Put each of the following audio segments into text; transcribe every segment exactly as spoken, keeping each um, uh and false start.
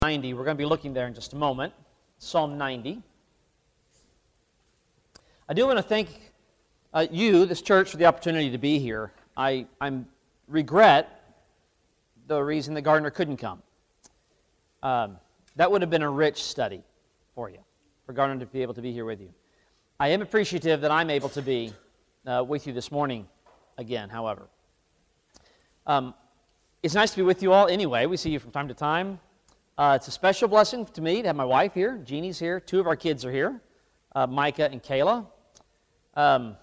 ninety. We're going to be looking there in just a moment. Psalm ninety. I do want to thank uh, you, this church, for the opportunity to be here. I I'm, regret the reason that Gardner couldn't come. Um, that would have been a rich study for you, for Gardner to be able to be here with you. I am appreciative that I'm able to be uh, with you this morning again, however. Um, it's nice to be with you all anyway. We see you from time to time. Uh, it's a special blessing to me to have my wife here. Jeannie's here. Two of our kids are here, uh, Micah and Kayla. Um,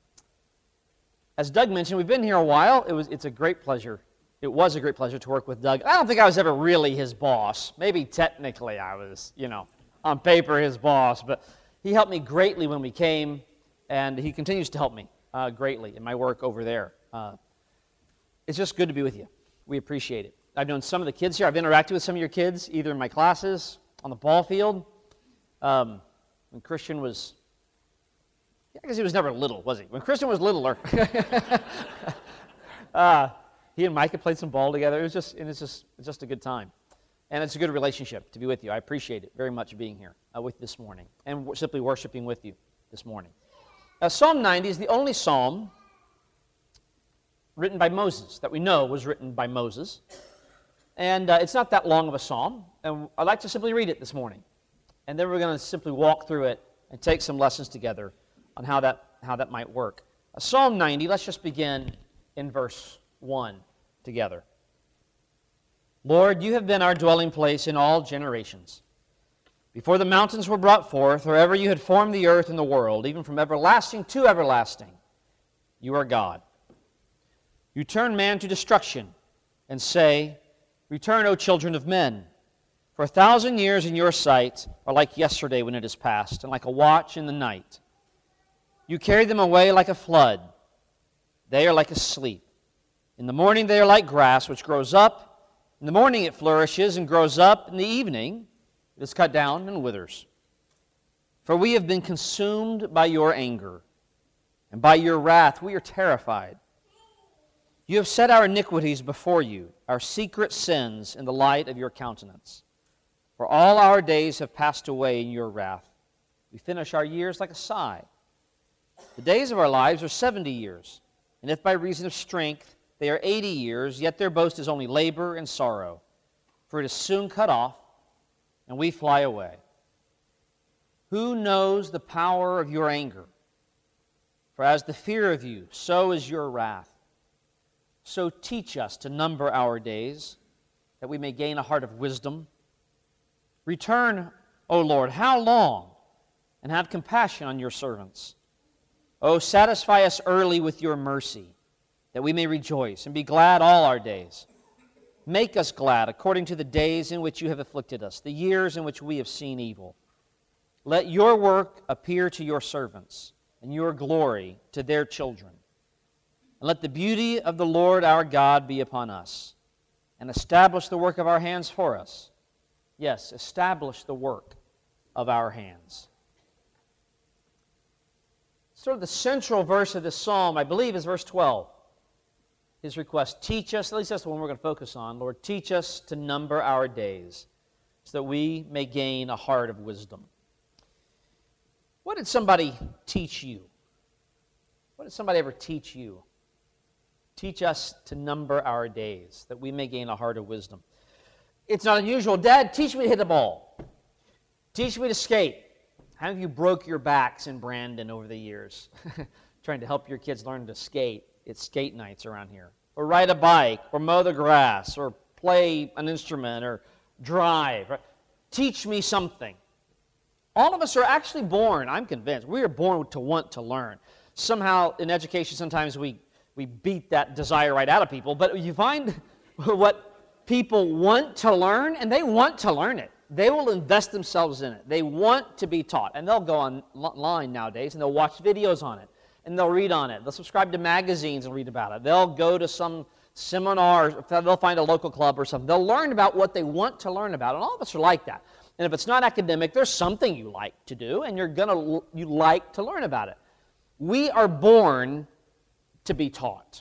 as Doug mentioned, we've been here a while. It was, it's a great pleasure. It was a great pleasure to work with Doug. I don't think I was ever really his boss. Maybe technically I was, you know, on paper his boss, but he helped me greatly when we came, and he continues to help me uh, greatly in my work over there. Uh, it's just good to be with you. We appreciate it. I've known some of the kids here. I've interacted with some of your kids, either in my classes, on the ball field. Um, when Christian was, yeah, I guess he was never little, was he? When Christian was littler, uh, he and Micah played some ball together. It was just, and it's just, it's just a good time, and it's a good relationship to be with you. I appreciate it very much being here uh, with you this morning, and w- simply worshiping with you this morning. Uh, Psalm ninety is the only psalm written by Moses that we know was written by Moses. And uh, it's not that long of a psalm, and I'd like to simply read it this morning. And then we're going to simply walk through it and take some lessons together on how that, how that might work. Uh, Psalm ninety, let's just begin in verse one together. Lord, you have been our dwelling place in all generations. Before the mountains were brought forth, or ever you had formed the earth and the world, even from everlasting to everlasting, you are God. You turn man to destruction and say, return, O children of men. For a thousand years in your sight are like yesterday when it is past, and like a watch in the night. You carry them away like a flood. They are like a sleep. In the morning they are like grass, which grows up. In the morning it flourishes and grows up. In the evening it is cut down and withers. For we have been consumed by your anger, and by your wrath we are terrified. You have set our iniquities before you, our secret sins in the light of your countenance. For all our days have passed away in your wrath. We finish our years like a sigh. The days of our lives are seventy years, and if by reason of strength they are eighty years, yet their boast is only labor and sorrow. For it is soon cut off, and we fly away. Who knows the power of your anger? For as the fear of you, so is your wrath. So teach us to number our days, that we may gain a heart of wisdom. Return, O Lord, how long? And have compassion on your servants. O satisfy us early with your mercy, that we may rejoice and be glad all our days. Make us glad according to the days in which you have afflicted us, the years in which we have seen evil. Let your work appear to your servants, and your glory to their children. And let the beauty of the Lord our God be upon us, and establish the work of our hands for us. Yes, establish the work of our hands. Sort of the central verse of this psalm, I believe, is verse twelve. His request, teach us, at least that's the one we're going to focus on. Lord, teach us to number our days, so that we may gain a heart of wisdom. What did somebody teach you? What did somebody ever teach you? Teach us to number our days, that we may gain a heart of wisdom. It's not unusual. Dad, teach me to hit a ball. Teach me to skate. How have you broke your backs in Brandon over the years? Trying to help your kids learn to skate. It's skate nights around here. Or ride a bike, or mow the grass, or play an instrument, or drive. Teach me something. All of us are actually born, I'm convinced, we are born to want to learn. Somehow in education, sometimes we We beat that desire right out of people, but you find what people want to learn, and they want to learn it. They will invest themselves in it. They want to be taught, and they'll go online nowadays, and they'll watch videos on it, and they'll read on it. They'll subscribe to magazines and read about it. They'll go to some seminars. They'll find a local club or something. They'll learn about what they want to learn about, and all of us are like that. And if it's not academic, there's something you like to do, and you're gonna you like to learn about it. We are born to be taught.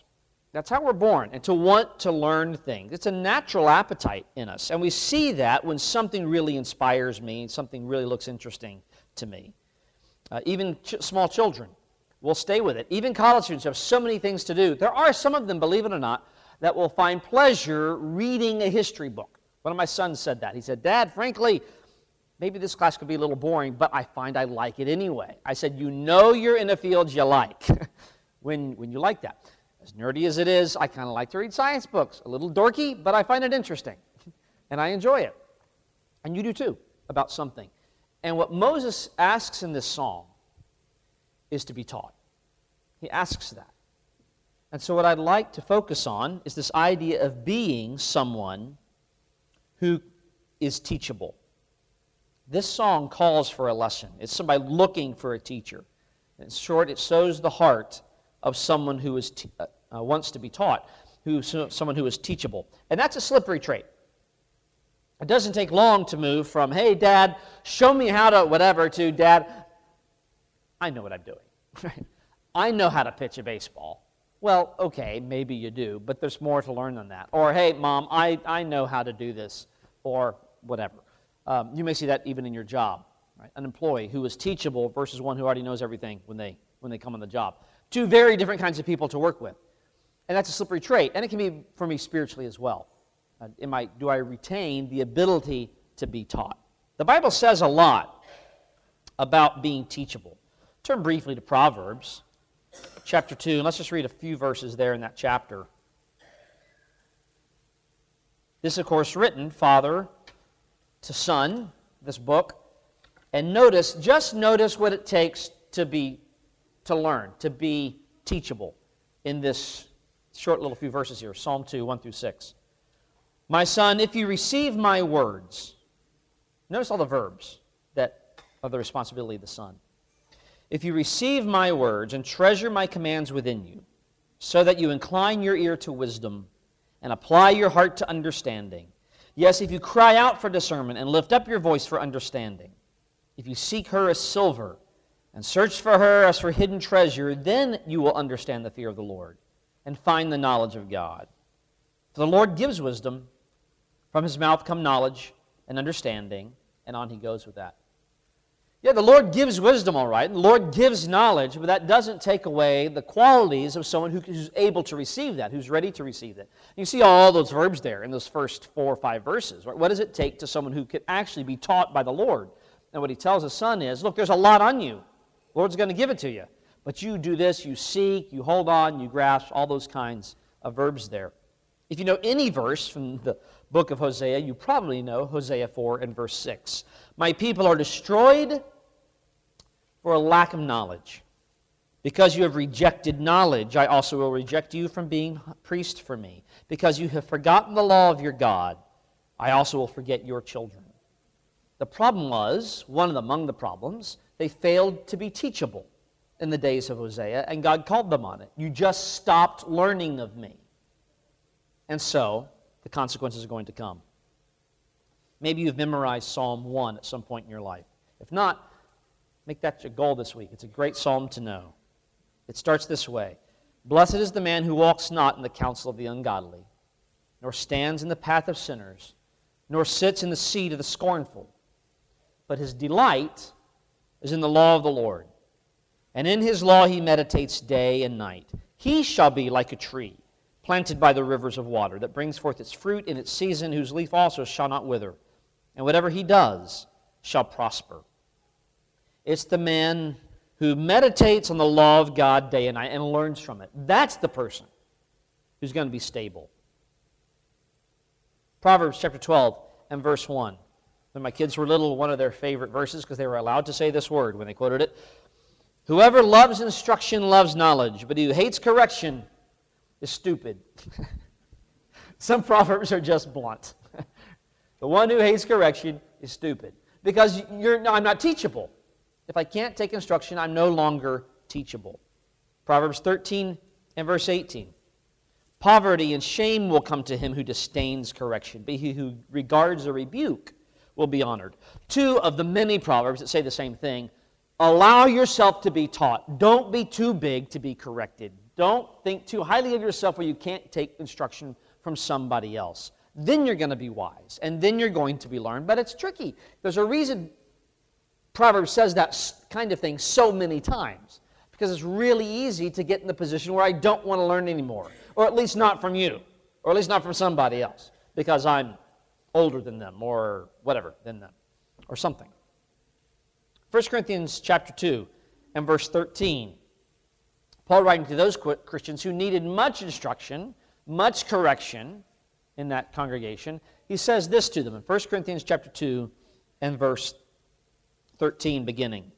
That's how we're born, and to want to learn things. It's a natural appetite in us, and we see that when something really inspires me, something really looks interesting to me. Uh, even ch- small children will stay with it. Even college students have so many things to do. There are some of them, believe it or not, that will find pleasure reading a history book. One of my sons said that. He said, "Dad, frankly, maybe this class could be a little boring, but I find I like it anyway." I said, "You know you're in a field you like when, when you like that." As nerdy as it is, I kind of like to read science books. A little dorky, but I find it interesting, and I enjoy it. And you do too, about something. And what Moses asks in this song is to be taught. He asks that. And so what I'd like to focus on is this idea of being someone who is teachable. This song calls for a lesson. It's somebody looking for a teacher. In short, it shows the heart of someone who is te- uh, uh, wants to be taught, who someone who is teachable. And that's a slippery trait. It doesn't take long to move from, "Hey, Dad, show me how to whatever," to, "Dad, I know what I'm doing. I know how to pitch a baseball." Well, okay, maybe you do, but there's more to learn than that. Or, "Hey, Mom, I, I know how to do this," or whatever. Um, you may see that even in your job. Right? An employee who is teachable versus one who already knows everything when they, when they come on the job. Two very different kinds of people to work with. And that's a slippery trait, and it can be for me spiritually as well. Uh, am I, do I retain the ability to be taught? The Bible says a lot about being teachable. Turn briefly to Proverbs chapter two, and let's just read a few verses there in that chapter. This, of course, written father to son, this book. And notice, just notice what it takes to be, to learn, to be teachable in this short little few verses here, Psalm two, one through six. "My son, if you receive my words," notice all the verbs that are the responsibility of the son. "If you receive my words and treasure my commands within you, so that you incline your ear to wisdom and apply your heart to understanding. Yes, if you cry out for discernment and lift up your voice for understanding, if you seek her as silver and search for her as for hidden treasure, then you will understand the fear of the Lord and find the knowledge of God. For the Lord gives wisdom. From his mouth come knowledge and understanding." And on he goes with that. Yeah, the Lord gives wisdom, all right. The Lord gives knowledge, but that doesn't take away the qualities of someone who, who's able to receive that, who's ready to receive that. You see all those verbs there in those first four or five verses. Right? What does it take to someone who can actually be taught by the Lord? And what he tells his son is, look, there's a lot on you. The Lord's going to give it to you. But you do this, you seek, you hold on, you grasp, all those kinds of verbs there. If you know any verse from the book of Hosea, you probably know Hosea four and verse six. "My people are destroyed for a lack of knowledge. Because you have rejected knowledge, I also will reject you from being priest for me. Because you have forgotten the law of your God, I also will forget your children." The problem was, one of the, among the problems, they failed to be teachable in the days of Hosea, and God called them on it. "You just stopped learning of me." And so, the consequences are going to come. Maybe you've memorized Psalm one at some point in your life. If not, make that your goal this week. It's a great psalm to know. It starts this way: "Blessed is the man who walks not in the counsel of the ungodly, nor stands in the path of sinners, nor sits in the seat of the scornful. But his delight is in the law of the Lord, and in his law he meditates day and night. He shall be like a tree planted by the rivers of water, that brings forth its fruit in its season, whose leaf also shall not wither. And whatever he does shall prosper." It's the man who meditates on the law of God day and night and learns from it. That's the person who's going to be stable. Proverbs chapter twelve and verse one. When my kids were little, one of their favorite verses, because they were allowed to say this word when they quoted it: "Whoever loves instruction loves knowledge, but he who hates correction is stupid." Some proverbs are just blunt. The one who hates correction is stupid. Because you're, no, I'm not teachable. If I can't take instruction, I'm no longer teachable. Proverbs thirteen and verse eighteen. "Poverty and shame will come to him who disdains correction, but he who regards a rebuke will be honored." Two of the many proverbs that say the same thing. Allow yourself to be taught. Don't be too big to be corrected. Don't think too highly of yourself where you can't take instruction from somebody else. Then you're going to be wise, and then you're going to be learned. But it's tricky. There's a reason Proverbs says that kind of thing so many times, because it's really easy to get in the position where I don't want to learn anymore, or at least not from you, or at least not from somebody else, because I'm older than them, or whatever than them, or something. First Corinthians chapter two and verse thirteen. Paul writing to those Christians who needed much instruction, much correction in that congregation, he says this to them in First Corinthians chapter two and verse thirteen beginning.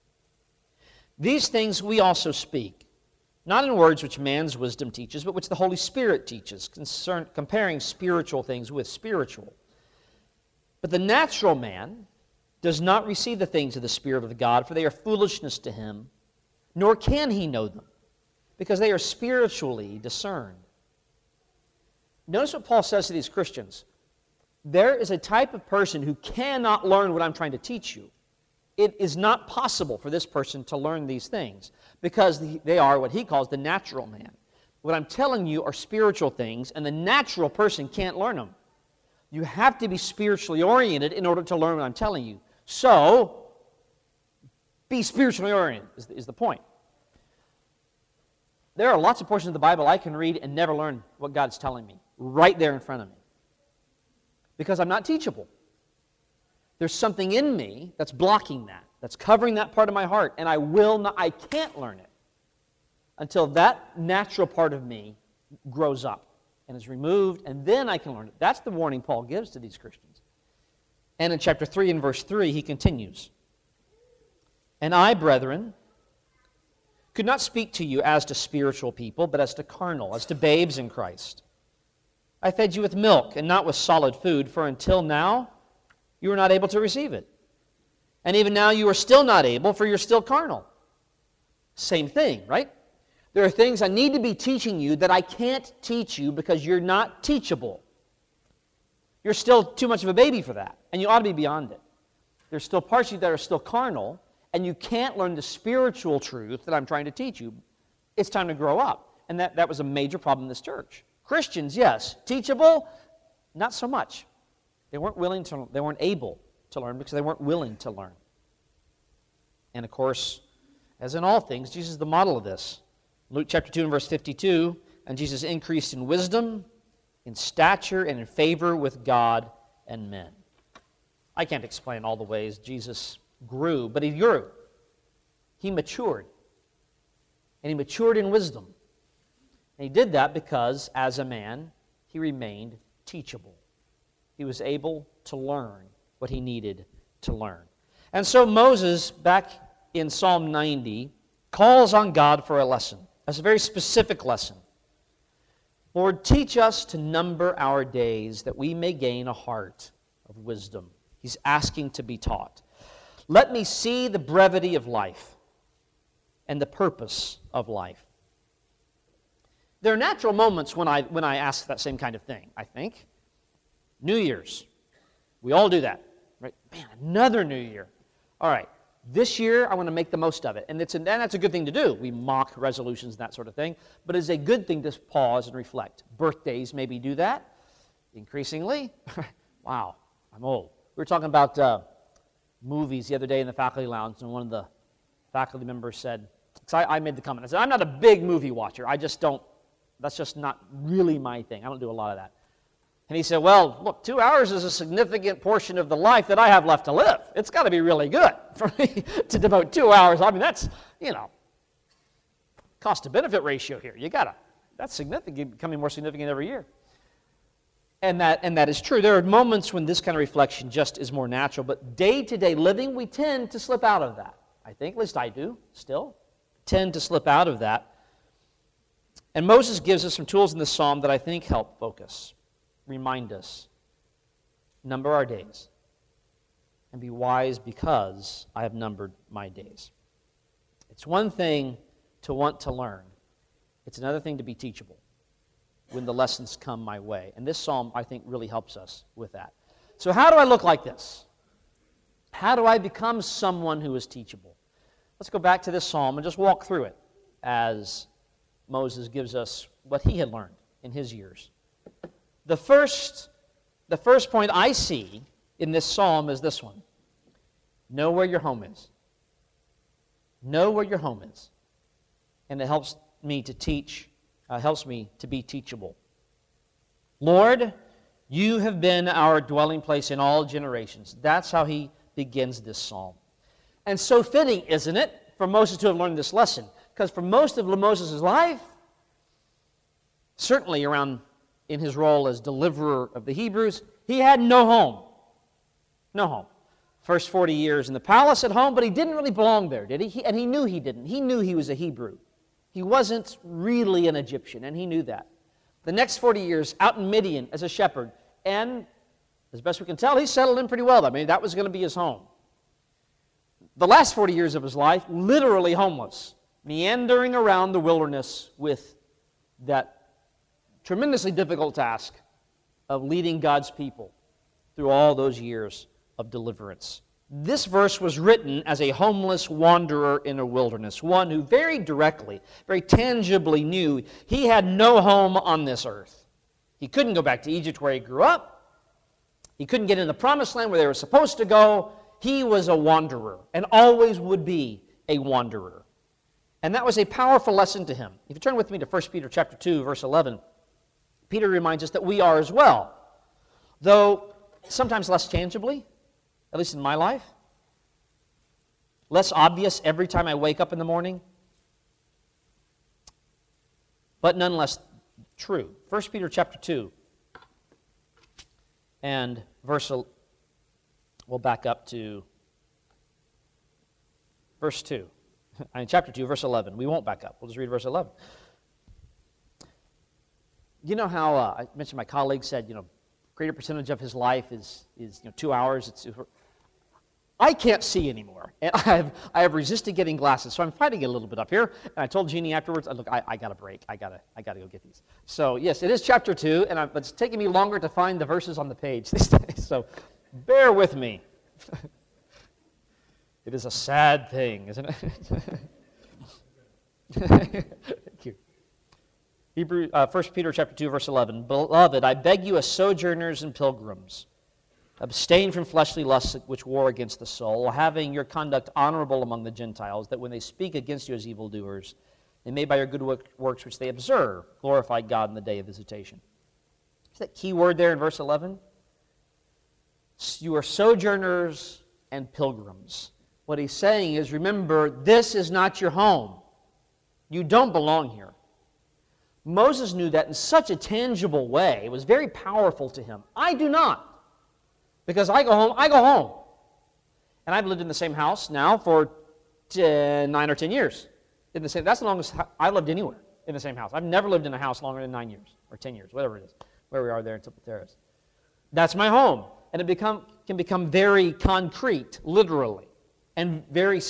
These things we also speak, not in words which man's wisdom teaches, but which the Holy Spirit teaches, concern, comparing spiritual things with spiritual. But the natural man does not receive the things of the Spirit of God, for they are foolishness to him, nor can he know them, because they are spiritually discerned. Notice what Paul says to these Christians. There is a type of person who cannot learn what I'm trying to teach you. It is not possible for this person to learn these things because they are what he calls the natural man. What I'm telling you are spiritual things, and the natural person can't learn them. You have to be spiritually oriented in order to learn what I'm telling you. So, be spiritually oriented is the, is the point. There are lots of portions of the Bible I can read and never learn what God's telling me right there in front of me because I'm not teachable. There's something in me that's blocking that, that's covering that part of my heart, and I will not, I can't learn it until that natural part of me grows up and is removed, and then I can learn it. That's the warning Paul gives to these Christians. And in chapter three and verse three, he continues, "And I, brethren, could not speak to you as to spiritual people, but as to carnal, as to babes in Christ. I fed you with milk and not with solid food, for until now you were not able to receive it. And even now you are still not able, for you're still carnal." Same thing, right? There are things I need to be teaching you that I can't teach you because you're not teachable. You're still too much of a baby for that, and you ought to be beyond it. There's still parts of you that are still carnal, and you can't learn the spiritual truth that I'm trying to teach you. It's time to grow up. And that, that was a major problem in this church. Christians, yes. Teachable, not so much. They weren't willing to, they weren't able to learn because they weren't willing to learn. And of course, as in all things, Jesus is the model of this. Luke chapter two and verse fifty-two, "And Jesus increased in wisdom, in stature, and in favor with God and men." I can't explain all the ways Jesus grew, but he grew. He matured. And he matured in wisdom. And he did that because, as a man, he remained teachable. He was able to learn what he needed to learn. And so Moses, back in Psalm ninety, calls on God for a lesson. That's a very specific lesson. "Lord, teach us to number our days that we may gain a heart of wisdom." He's asking to be taught. "Let me see the brevity of life and the purpose of life." There are natural moments when I, when I ask that same kind of thing, I think. New Year's. We all do that. Right? Man, another New Year. All right, this year I want to make the most of it. And, it's, and that's a good thing to do. We mock resolutions and that sort of thing. But it's a good thing to pause and reflect. Birthdays maybe do that. Increasingly. Wow, I'm old. We were talking about uh, movies the other day in the faculty lounge, and one of the faculty members said, because I, I made the comment, I said, "I'm not a big movie watcher. I just don't, that's just not really my thing. I don't do a lot of that." And he said, "Well, look, two hours is a significant portion of the life that I have left to live. It's got to be really good for me to devote two hours. I mean, that's, you know, cost-to-benefit ratio here. You got to, that's significant, becoming more significant every year." And that, and that is true. There are moments when this kind of reflection just is more natural, but day-to-day living, we tend to slip out of that. I think, at least I do, still, tend to slip out of that. And Moses gives us some tools in this psalm that I think help focus, remind us, number our days, and be wise because I have numbered my days. It's one thing to want to learn. It's another thing to be teachable when the lessons come my way. And this psalm, I think, really helps us with that. So how do I look like this? How do I become someone who is teachable? Let's go back to this psalm and just walk through it as Moses gives us what he had learned in his years. The first, the first point I see in this psalm is this one. Know where your home is. Know where your home is. And it helps me to teach, uh, helps me to be teachable. Lord, you have been our dwelling place in all generations. That's how he begins this psalm. And so fitting, isn't it, for Moses to have learned this lesson? Because for most of Moses' life, certainly around in his role as deliverer of the Hebrews, he had no home. No home. First forty years in the palace at home, but he didn't really belong there, did he? he? And he knew he didn't. He knew he was a Hebrew. He wasn't really an Egyptian, and he knew that. The next forty years out in Midian as a shepherd, and as best we can tell, he settled in pretty well. I mean, that was going to be his home. The last forty years of his life, literally homeless, meandering around the wilderness with that tremendously difficult task of leading God's people through all those years of deliverance. This verse was written as a homeless wanderer in a wilderness, one who very directly, very tangibly knew he had no home on this earth. He couldn't go back to Egypt where he grew up. He couldn't get in the promised land where they were supposed to go. He was a wanderer and always would be a wanderer. And that was a powerful lesson to him. If you turn with me to First Peter chapter two, verse eleven, Peter reminds us that we are as well, though sometimes less tangibly, at least in my life, less obvious every time I wake up in the morning, but nonetheless true. First Peter chapter two and verse, we'll back up to verse two. I mean, chapter two, verse eleven. We won't back up. We'll just read verse eleven. You know how uh, I mentioned my colleague said, you know, greater percentage of his life is, is you know, two hours. It's, I can't see anymore. And I have, I have resisted getting glasses, so I'm fighting it a little bit up here. And I told Jeannie afterwards, look, I, I got a break. I got to I gotta go get these. So, yes, it is chapter two, and I, but it's taking me longer to find the verses on the page these days. So, bear with me. It is a sad thing, isn't it? Thank you. Hebrew, uh, First Peter chapter two, verse eleven. Beloved, I beg you as sojourners and pilgrims, abstain from fleshly lusts which war against the soul, having your conduct honorable among the Gentiles, that when they speak against you as evildoers, they may by your good works which they observe glorify God in the day of visitation. Is that key word there in verse eleven? You are sojourners and pilgrims. What he's saying is, remember, this is not your home. You don't belong here. Moses knew that in such a tangible way. It was very powerful to him. I do not. Because I go home, I go home. And I've lived in the same house now for ten, nine or ten years. In the same, that's the longest I lived anywhere in the same house. I've never lived in a house longer than nine years or ten years, whatever it is, where we are there in Temple Terrace. That's my home. And it become, can become very concrete, literally, and very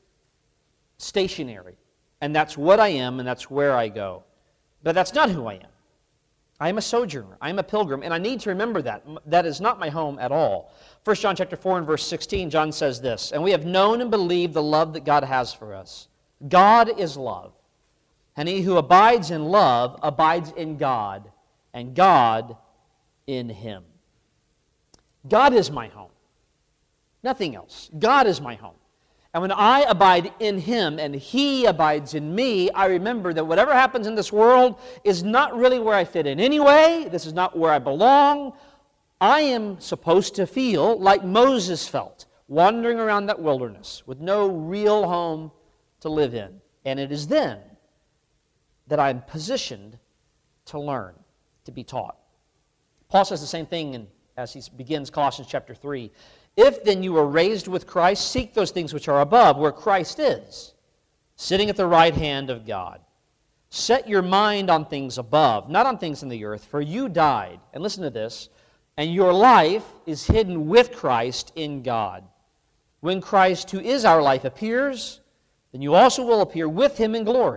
stationary. And that's what I am, and that's where I go. But that's not who I am. I am a sojourner. I am a pilgrim, and I need to remember that. That is not my home at all. First John chapter four and verse sixteen, John says this, and we have known and believed the love that God has for us. God is love, and he who abides in love abides in God, and God in him. God is my home. Nothing else. God is my home. And when I abide in him and he abides in me, I remember that whatever happens in this world is not really where I fit in anyway. This is not where I belong. I am supposed to feel like Moses felt, wandering around that wilderness with no real home to live in. And it is then that I'm positioned to learn, to be taught. Paul says the same thing in, as he begins Colossians chapter three. If then you were raised with Christ, seek those things which are above, where Christ is, sitting at the right hand of God. Set your mind on things above, not on things in the earth, for you died. And listen to this, and your life is hidden with Christ in God. When Christ, who is our life, appears, then you also will appear with him in glory.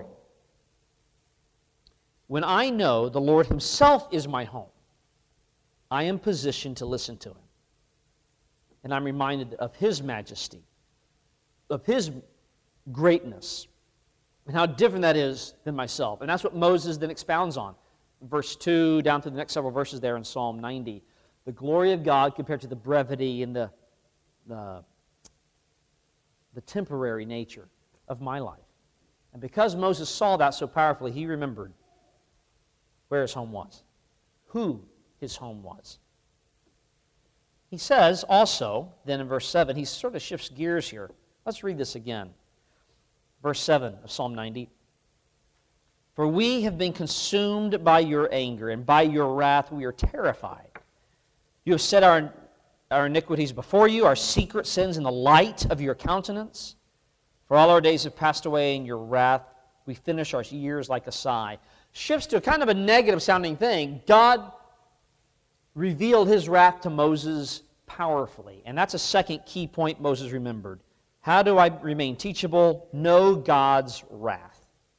When I know the Lord himself is my home, I am positioned to listen to him. And I'm reminded of his majesty, of his greatness, and how different that is than myself. And that's what Moses then expounds on. Verse two down to the next several verses there in Psalm ninety. The glory of God compared to the brevity and the, the, the temporary nature of my life. And because Moses saw that so powerfully, he remembered where his home was, who his home was. He says also, then in verse seven, he sort of shifts gears here. Let's read this again. Verse seven of Psalm ninety. For we have been consumed by your anger, and by your wrath we are terrified. You have set our, our iniquities before you, our secret sins in the light of your countenance. For all our days have passed away in your wrath. We finish our years like a sigh. Shifts to a kind of a negative sounding thing. God revealed his wrath to Moses powerfully. And that's a second key point Moses remembered. How do I remain teachable? Know God's wrath.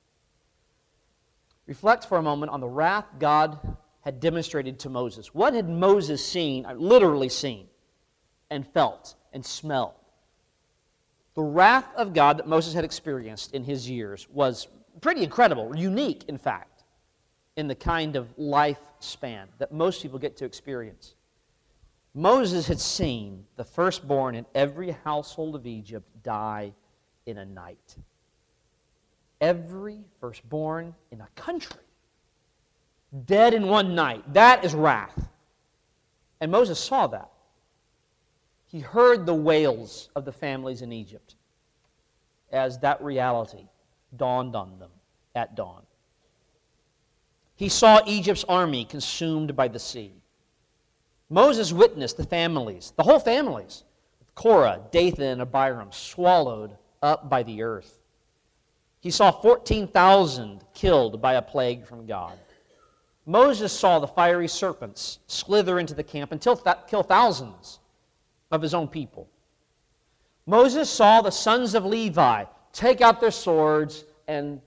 Reflect for a moment on the wrath God had demonstrated to Moses. What had Moses seen, literally seen, and felt, and smelled? The wrath of God that Moses had experienced in his years was pretty incredible, unique, in fact, in the kind of lifespan that most people get to experience. Moses had seen the firstborn in every household of Egypt die in a night. Every firstborn in a country dead in one night. That is wrath. And Moses saw that. He heard the wails of the families in Egypt as that reality dawned on them at dawn. He saw Egypt's army consumed by the sea. Moses witnessed the families, the whole families, Korah, Dathan, and Abiram, swallowed up by the earth. He saw fourteen thousand killed by a plague from God. Moses saw the fiery serpents slither into the camp and kill thousands of his own people. Moses saw the sons of Levi take out their swords and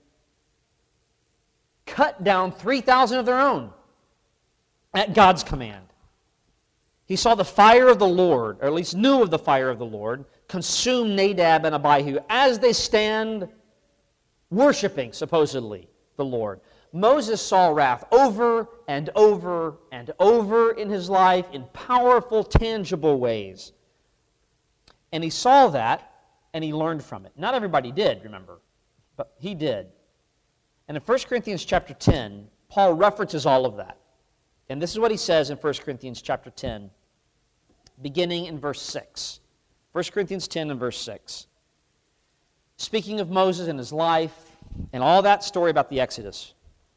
cut down three thousand of their own at God's command. He saw the fire of the Lord, or at least knew of the fire of the Lord, consume Nadab and Abihu as they stand worshiping, supposedly, the Lord. Moses saw wrath over and over and over in his life in powerful, tangible ways. And he saw that, and he learned from it. Not everybody did, remember, but he did. And in First Corinthians chapter ten, Paul references all of that. And this is what he says in First Corinthians chapter ten, beginning in verse six. First Corinthians ten and verse six. Speaking of Moses and his life and all that story about the Exodus.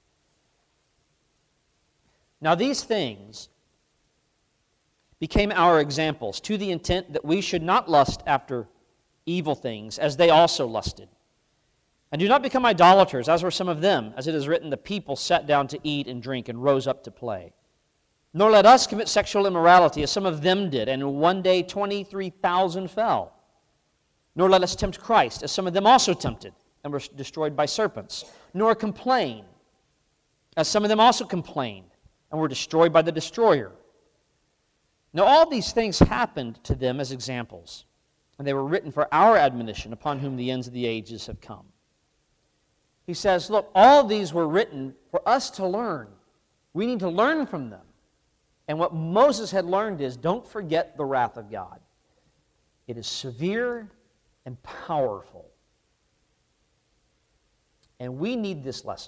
Now these things became our examples, to the intent that we should not lust after evil things, as they also lusted. And do not become idolaters, as were some of them, as it is written, the people sat down to eat and drink and rose up to play. Nor let us commit sexual immorality, as some of them did, and in one day twenty-three thousand fell. Nor let us tempt Christ, as some of them also tempted, and were destroyed by serpents. Nor complain, as some of them also complained, and were destroyed by the destroyer. Now all these things happened to them as examples, and they were written for our admonition, upon whom the ends of the ages have come. He says, look, all these were written for us to learn. We need to learn from them. And what Moses had learned is, don't forget the wrath of God. It is severe and powerful. And we need this lesson.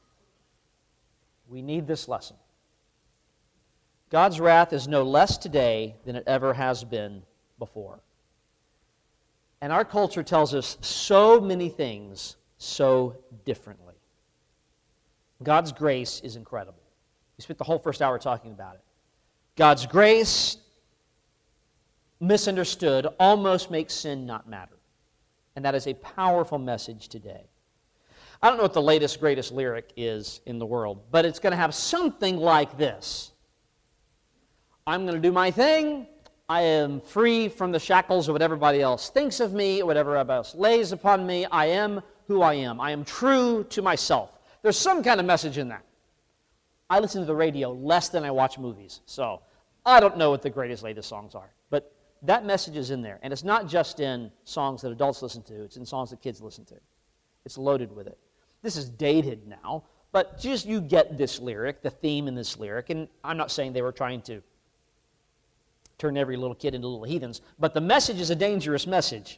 We need this lesson. God's wrath is no less today than it ever has been before. And our culture tells us so many things so differently. God's grace is incredible. We spent the whole first hour talking about it. God's grace, misunderstood, almost makes sin not matter. And that is a powerful message today. I don't know what the latest, greatest lyric is in the world, but it's going to have something like this. I'm going to do my thing. I am free from the shackles of what everybody else thinks of me, what everybody else lays upon me. I am who I am. I am true to myself. There's some kind of message in that. I listen to the radio less than I watch movies, so I don't know what the greatest, latest songs are. But that message is in there, and it's not just in songs that adults listen to. It's in songs that kids listen to. It's loaded with it. This is dated now, but just you get this lyric, the theme in this lyric, and I'm not saying they were trying to turn every little kid into little heathens, but the message is a dangerous message.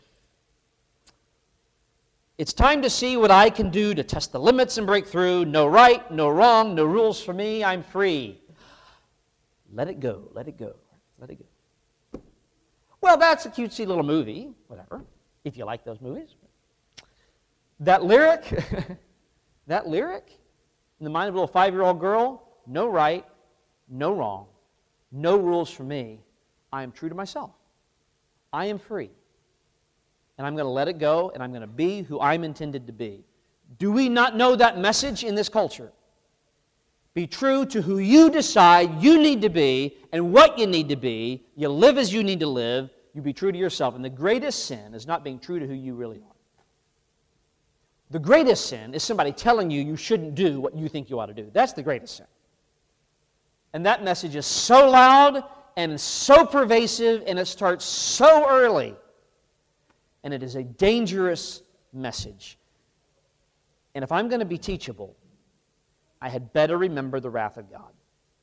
It's time to see what I can do to test the limits and break through. No right, no wrong, no rules for me, I'm free. Let it go, let it go, let it go. Well, that's a cutesy little movie, whatever, if you like those movies. That lyric, that lyric, in the mind of a little five-year-old girl, no right, no wrong, no rules for me. I am true to myself. I am free. And I'm going to let it go, and I'm going to be who I'm intended to be. Do we not know that message in this culture? Be true to who you decide you need to be and what you need to be. You live as you need to live. You be true to yourself. And the greatest sin is not being true to who you really are. The greatest sin is somebody telling you you shouldn't do what you think you ought to do. That's the greatest sin. And that message is so loud and so pervasive, and it starts so early. And it is a dangerous message. And if I'm going to be teachable, I had better remember the wrath of God.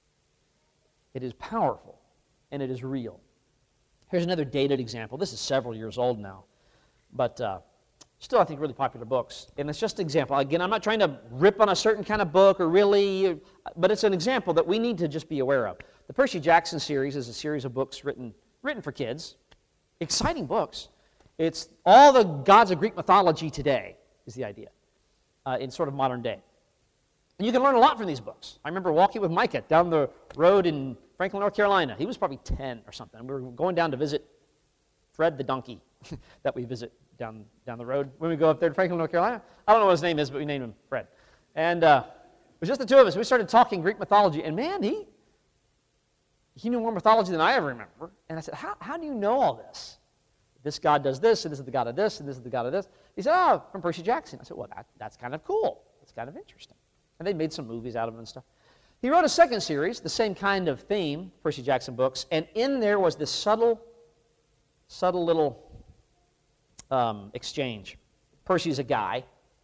It is powerful, and it is real. Here's another dated example. This is several years old now, but uh, still, I think, really popular books. And it's just an example. Again, I'm not trying to rip on a certain kind of book or really, but it's an example that we need to just be aware of. The Percy Jackson series is a series of books written, written for kids. Exciting books. It's all the gods of Greek mythology today, is the idea, uh, in sort of modern day. And you can learn a lot from these books. I remember walking with Micah down the road in Franklin, North Carolina. He was probably ten or something. We were going down to visit Fred the donkey that we visit down, down the road when we go up there to Franklin, North Carolina. I don't know what his name is, but we named him Fred. And uh, it was just the two of us. We started talking Greek mythology, and man, he, he knew more mythology than I ever remember. And I said, how, how do you know all this? This god does this, and this is the god of this, and this is the god of this. He said, oh, from Percy Jackson. I said, well, that, that's kind of cool. That's kind of interesting. And they made some movies out of it and stuff. He wrote a second series, the same kind of theme, Percy Jackson books, and in there was this subtle, subtle little um, exchange. Percy's a guy,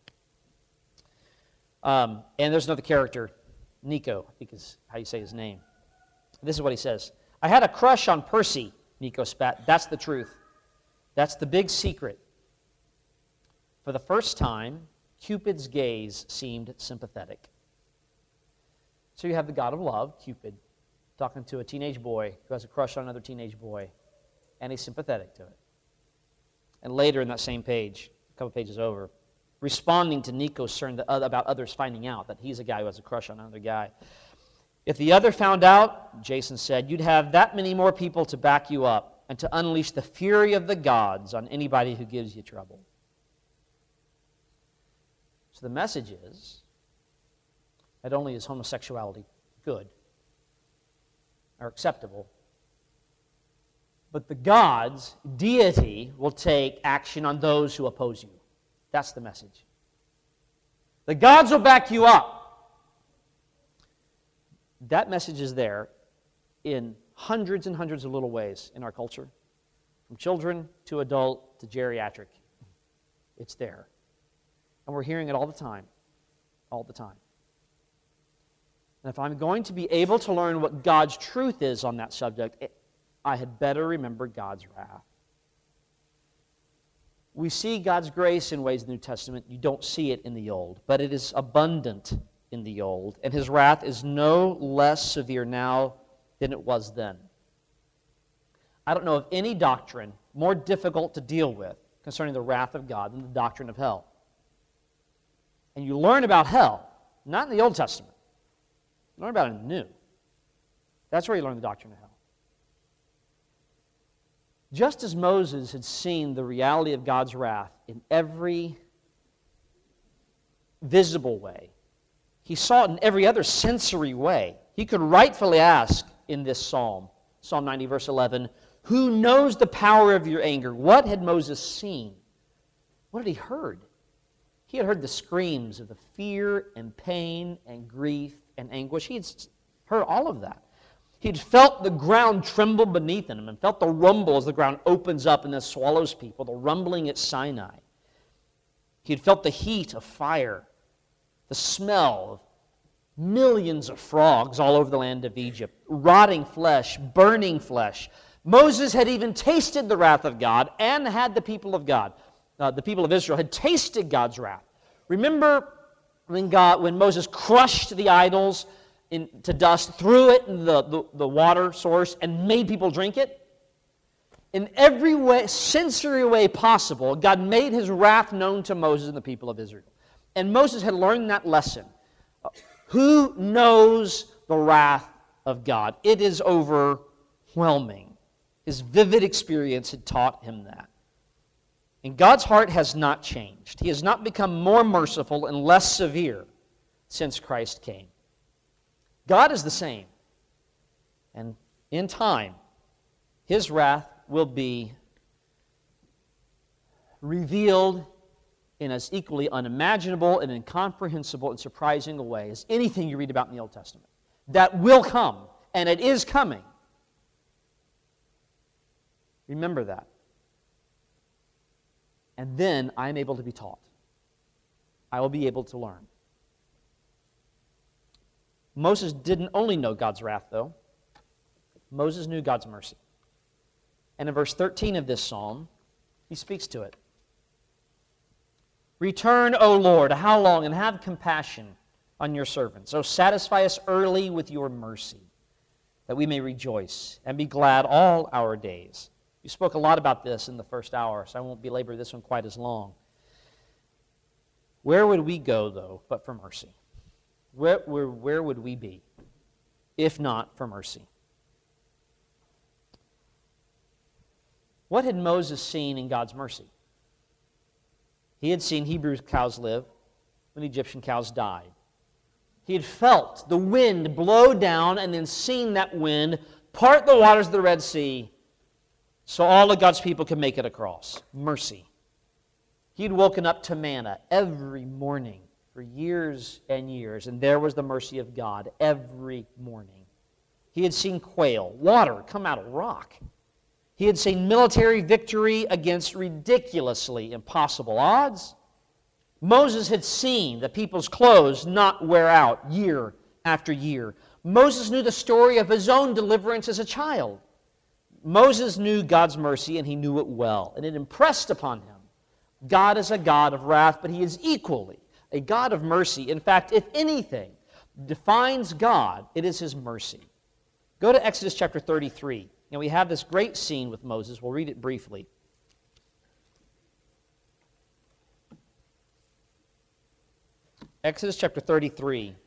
um, and there's another character, Nico, I think is how you say his name. This is what he says. I had a crush on Percy, Nico spat. That's the truth. That's the big secret. For the first time, Cupid's gaze seemed sympathetic. So you have the god of love, Cupid, talking to a teenage boy who has a crush on another teenage boy, and he's sympathetic to it. And later in that same page, a couple pages over, responding to Nico's concern about others finding out that he's a guy who has a crush on another guy. If the other found out, Jason said, you'd have that many more people to back you up and to unleash the fury of the gods on anybody who gives you trouble. So the message is, not only is homosexuality good or acceptable, but the gods, deity, will take action on those who oppose you. That's the message. The gods will back you up. That message is there in hundreds and hundreds of little ways in our culture, from children to adult to geriatric. It's there. And we're hearing it all the time, all the time. And if I'm going to be able to learn what God's truth is on that subject, it, I had better remember God's wrath. We see God's grace in ways in the New Testament. You don't see it in the Old, but it is abundant in the Old, and His wrath is no less severe now than it was then. I don't know of any doctrine more difficult to deal with concerning the wrath of God than the doctrine of hell. And you learn about hell, not in the Old Testament. You learn about it in the New. That's where you learn the doctrine of hell. Just as Moses had seen the reality of God's wrath in every visible way, he saw it in every other sensory way. He could rightfully ask in this psalm, Psalm ninety, verse eleven, who knows the power of your anger? What had Moses seen? What had he heard? He had heard the screams of the fear and pain and grief and anguish. He had heard all of that. He'd felt the ground tremble beneath him and felt the rumble as the ground opens up and then swallows people, the rumbling at Sinai. He had felt the heat of fire, the smell of millions of frogs all over the land of Egypt, rotting flesh, burning flesh. Moses had even tasted the wrath of God and had the people of God, uh, the people of Israel, had tasted God's wrath. Remember when God, when Moses crushed the idols into dust, threw it in the, the, the water source, and made people drink it? In every way, sensory way possible, God made His wrath known to Moses and the people of Israel. And Moses had learned that lesson. Who knows the wrath of God? It is overwhelming. His vivid experience had taught him that. And God's heart has not changed. He has not become more merciful and less severe since Christ came. God is the same. And in time, His wrath will be revealed in as equally unimaginable and incomprehensible and surprising a way as anything you read about in the Old Testament. That will come, and it is coming. Remember that. And then I am able to be taught. I will be able to learn. Moses didn't only know God's wrath, though. Moses knew God's mercy. And in verse thirteen of this psalm, he speaks to it. Return, O Lord, how long, and have compassion on your servants. O satisfy us early with your mercy, that we may rejoice and be glad all our days. We spoke a lot about this in the first hour, so I won't belabor this one quite as long. Where would we go, though, but for mercy? Where, where, where would we be, if not for mercy? What had Moses seen in God's mercy? He had seen Hebrew cows live when Egyptian cows died. He had felt the wind blow down and then seen that wind part the waters of the Red Sea so all of God's people could make it across. Mercy. He had woken up to manna every morning for years and years, and there was the mercy of God every morning. He had seen quail, water come out of rock. He had seen military victory against ridiculously impossible odds. Moses had seen the people's clothes not wear out year after year. Moses knew the story of his own deliverance as a child. Moses knew God's mercy, and he knew it well, and it impressed upon him. God is a God of wrath, but He is equally a God of mercy. In fact, if anything defines God, it is His mercy. Go to Exodus chapter thirty-three. And we have this great scene with Moses. We'll read it briefly. Exodus chapter thirty-three.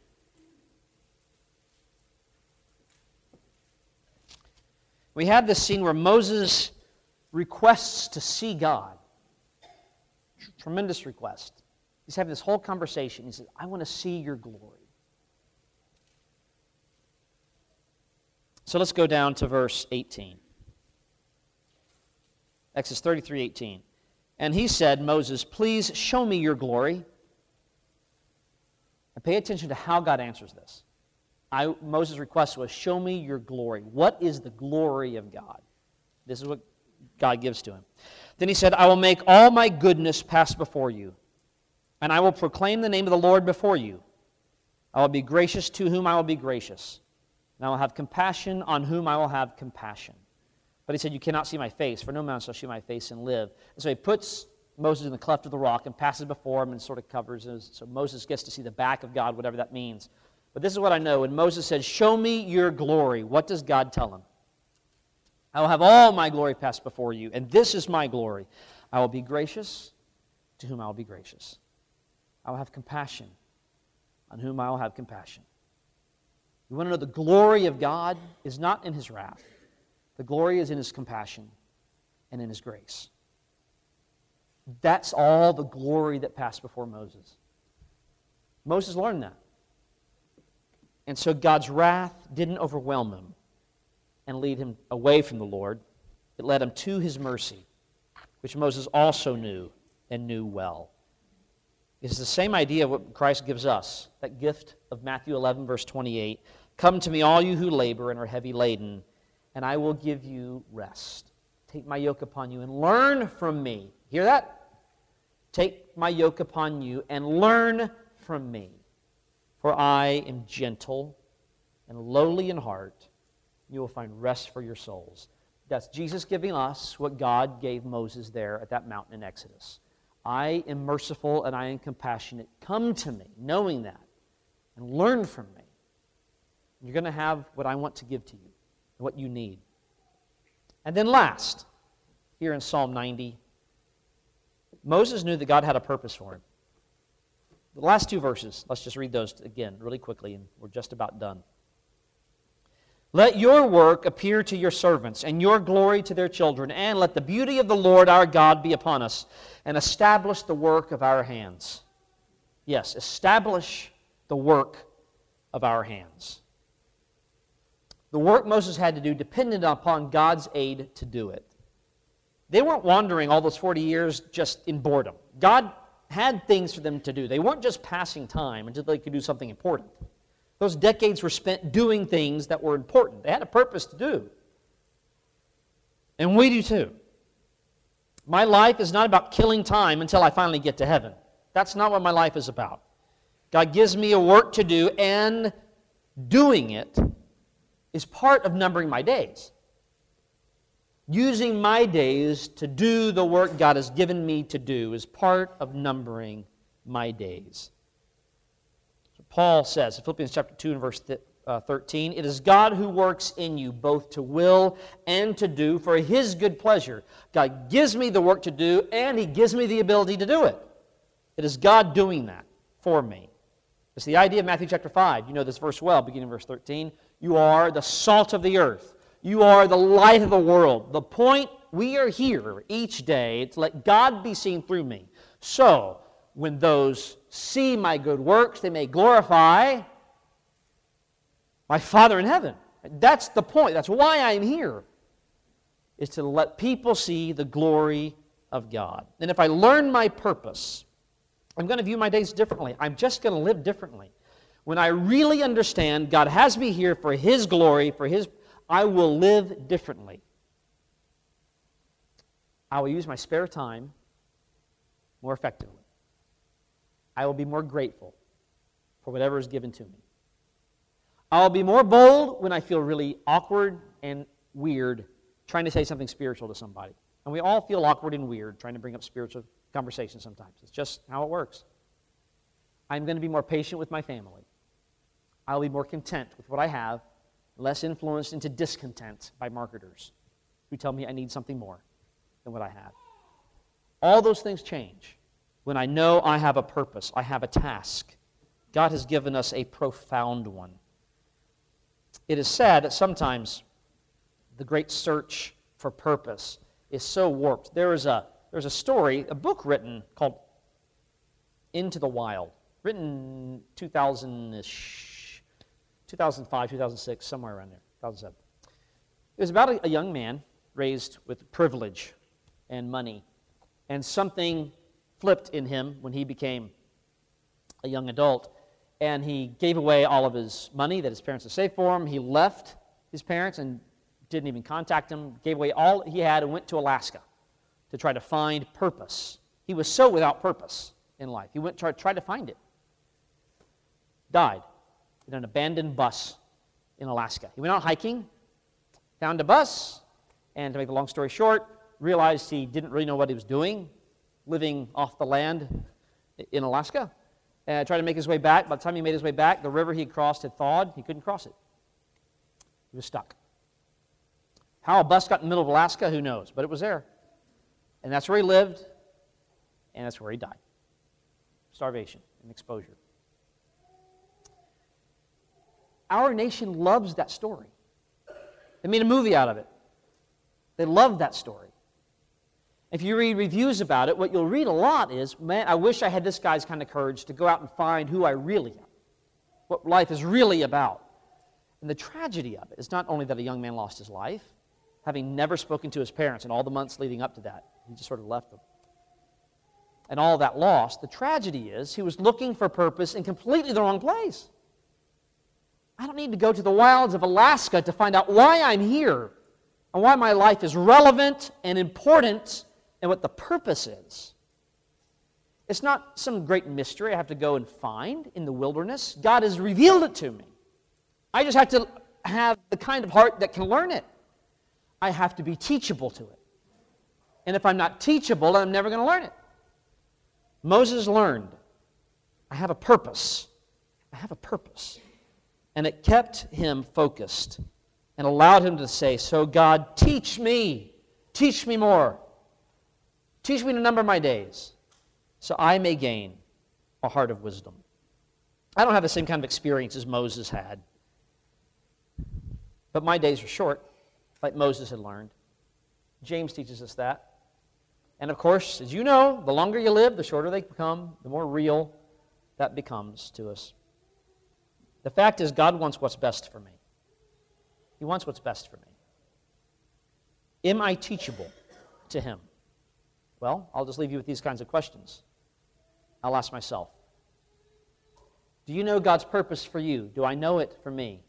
We have this scene where Moses requests to see God. Tremendous request. He's having this whole conversation. He says, I want to see your glory. So let's go down to verse eighteen. Exodus thirty-three, eighteen. And he said, Moses, please show me your glory. And pay attention to how God answers this. I, Moses' request was, show me your glory. What is the glory of God? This is what God gives to him. Then he said, I will make all my goodness pass before you, and I will proclaim the name of the Lord before you. I will be gracious to whom I will be gracious, and I will have compassion on whom I will have compassion. But he said, you cannot see my face, for no man shall see my face and live. And so he puts Moses in the cleft of the rock and passes before him and sort of covers him. So Moses gets to see the back of God, whatever that means. But this is what I know. When Moses said, show me your glory, what does God tell him? I will have all my glory pass before you, and this is my glory. I will be gracious to whom I will be gracious. I will have compassion on whom I will have compassion. You want to know the glory of God is not in His wrath. The glory is in His compassion and in His grace. That's all the glory that passed before Moses. Moses learned that. And so God's wrath didn't overwhelm him and lead him away from the Lord. It led him to His mercy, which Moses also knew and knew well. It's the same idea of what Christ gives us, that gift of Matthew eleven, verse twenty-eight. Come to me, all you who labor and are heavy laden, and I will give you rest. Take my yoke upon you and learn from me. Hear that? Take my yoke upon you and learn from me, for I am gentle and lowly in heart. You will find rest for your souls. That's Jesus giving us what God gave Moses there at that mountain in Exodus. I am merciful and I am compassionate. Come to me, knowing that, and learn from me. You're going to have what I want to give to you, what you need. And then last, here in Psalm ninety, Moses knew that God had a purpose for him. The last two verses, let's just read those again really quickly, and we're just about done. Let your work appear to your servants, and your glory to their children, and let the beauty of the Lord our God be upon us, and establish the work of our hands. Yes, establish the work of our hands. The work Moses had to do depended upon God's aid to do it. They weren't wandering all those forty years just in boredom. God had things for them to do. They weren't just passing time until they could do something important. Those decades were spent doing things that were important. They had a purpose to do. And we do too. My life is not about killing time until I finally get to heaven. That's not what my life is about. God gives me a work to do, and doing it is part of numbering my days. Using my days to do the work God has given me to do is part of numbering my days. So Paul says in Philippians chapter two and verse thirteen, it is God who works in you both to will and to do for His good pleasure. God gives me the work to do, and He gives me the ability to do it. It is God doing that for me. It's the idea of Matthew chapter five. You know this verse well, beginning in verse thirteen. You are the salt of the earth. You are the light of the world. The point, we are here each day to let God be seen through me. So, when those see my good works, they may glorify my Father in heaven. That's the point. That's why I'm here, is to let people see the glory of God. And if I learn my purpose, I'm going to view my days differently. I'm just going to live differently. When I really understand God has me here for His glory, for His I will live differently. I will use my spare time more effectively. I will be more grateful for whatever is given to me. I'll be more bold when I feel really awkward and weird trying to say something spiritual to somebody. And we all feel awkward and weird trying to bring up spiritual conversation sometimes. It's just how it works. I'm going to be more patient with my family. I'll be more content with what I have, less influenced into discontent by marketers who tell me I need something more than what I have. All those things change when I know I have a purpose, I have a task. God has given us a profound one. It is sad that sometimes the great search for purpose is so warped. There is a, there's a story, a book written called Into the Wild, written two thousand-ish, two thousand five, two thousand six, somewhere around there, two thousand seven. It was about a, a young man raised with privilege and money, and something flipped in him when he became a young adult, and he gave away all of his money that his parents had saved for him. He left his parents and didn't even contact them, gave away all he had and went to Alaska to try to find purpose. He was so without purpose in life. He went to try, try to find it. Died in an abandoned bus in Alaska. He went out hiking, found a bus, and to make the long story short, realized he didn't really know what he was doing, living off the land in Alaska, and tried to make his way back. By the time he made his way back, the river he had crossed had thawed. He couldn't cross it. He was stuck. How a bus got in the middle of Alaska, who knows? But it was there. And that's where he lived, and that's where he died. Starvation and exposure. Our nation loves that story. They made a movie out of it. They love that story. If you read reviews about it, what you'll read a lot is, man, I wish I had this guy's kind of courage to go out and find who I really am, what life is really about. And the tragedy of it is not only that a young man lost his life, having never spoken to his parents in all the months leading up to that. He just sort of left them. And all that lost. The tragedy is he was looking for purpose in completely the wrong place. I don't need to go to the wilds of Alaska to find out why I'm here and why my life is relevant and important and what the purpose is. It's not some great mystery I have to go and find in the wilderness. God has revealed it to me. I just have to have the kind of heart that can learn it. I have to be teachable to it. And if I'm not teachable, I'm never going to learn it. Moses learned, I have a purpose. I have a purpose. And it kept him focused and allowed him to say, so God, teach me. Teach me more. Teach me to number my days so I may gain a heart of wisdom. I don't have the same kind of experience as Moses had. But my days are short, like Moses had learned. James teaches us that. And of course, as you know, the longer you live, the shorter they become, the more real that becomes to us. The fact is, God wants what's best for me. He wants what's best for me. Am I teachable to Him? Well, I'll just leave you with these kinds of questions. I'll ask myself, do you know God's purpose for you? Do I know it for me?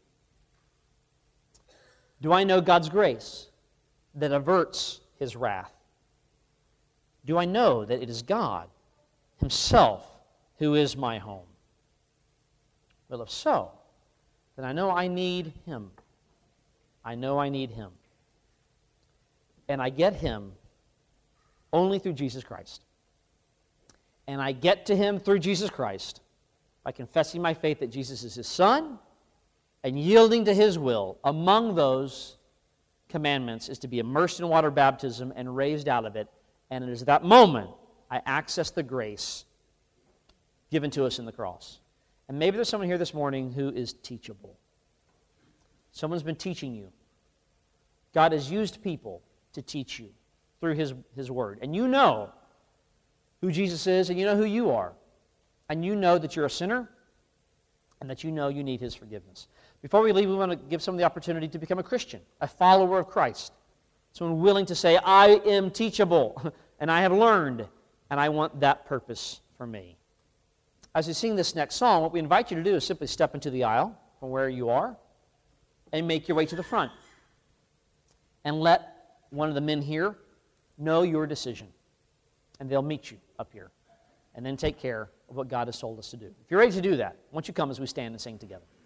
Do I know God's grace that averts His wrath? Do I know that it is God Himself who is my home? Well, if so, then I know I need Him. I know I need Him. And I get Him only through Jesus Christ. And I get to Him through Jesus Christ by confessing my faith that Jesus is His Son and yielding to His will. Among those commandments is to be immersed in water baptism and raised out of it. And it is at that moment I access the grace given to us in the cross. And maybe there's someone here this morning who is teachable. Someone's been teaching you. God has used people to teach you through His, His Word. And you know who Jesus is, and you know who you are. And you know that you're a sinner, and that you know you need His forgiveness. Before we leave, we want to give someone the opportunity to become a Christian, a follower of Christ. Someone willing to say, I am teachable, and I have learned, and I want that purpose for me. As we sing this next song, what we invite you to do is simply step into the aisle from where you are and make your way to the front. And let one of the men here know your decision. And they'll meet you up here. And then take care of what God has told us to do. If you're ready to do that, why don't you come as we stand and sing together.